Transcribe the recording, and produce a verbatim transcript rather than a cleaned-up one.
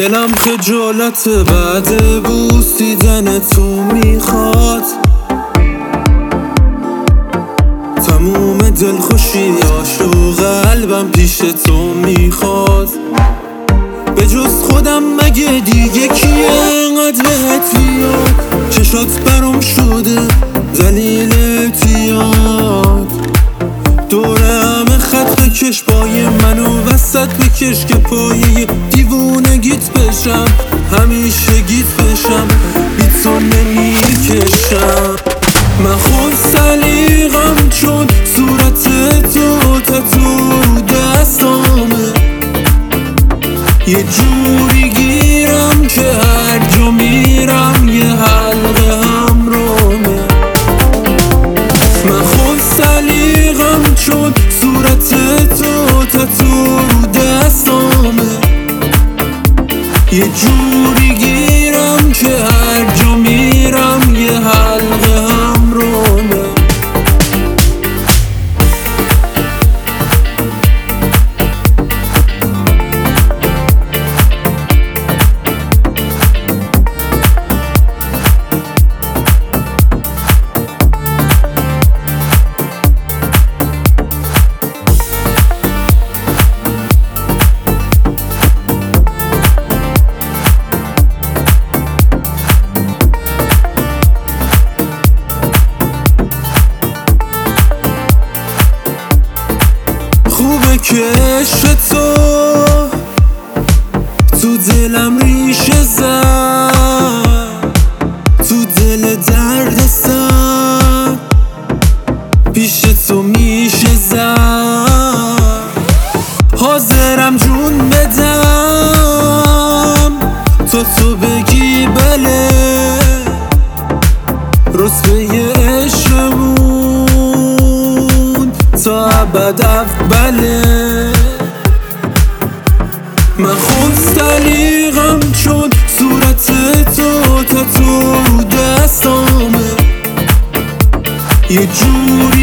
دلم خجالت بعد بوسیدن تو میخواد، تموم دلخوشیاش و قلبم پیش تو میخواد. به جز خودم مگه دیگه کیه انقدر بهت بیاد؟ چشات برام شده دلیل اعتیاد، دور همه خط بکش پای منو وسط بکش که پایه دیوونگیت بشم، همیشه گیت بشم بی تو نمیکشم. من خود سلیقم چون صورت تو تتو رو دستامه، یه جوری گیرم که هر جا میرم یه حلقه همرامه. من خود سلیقم چون صورت تو تتو رو دستامه، یه جوری گیرم که هر جا میرم یه حلقه همرامه. خوبه که عشق تو تو دلم ریشه زد، تو دل درد سر پیش تو میشه زد. حاضرم جون بدم تا تو بگی بله، رتبه عشقمون تا ابد اوله. من خود سلیقم چون صورت تو تتو رو دستامه، یه جور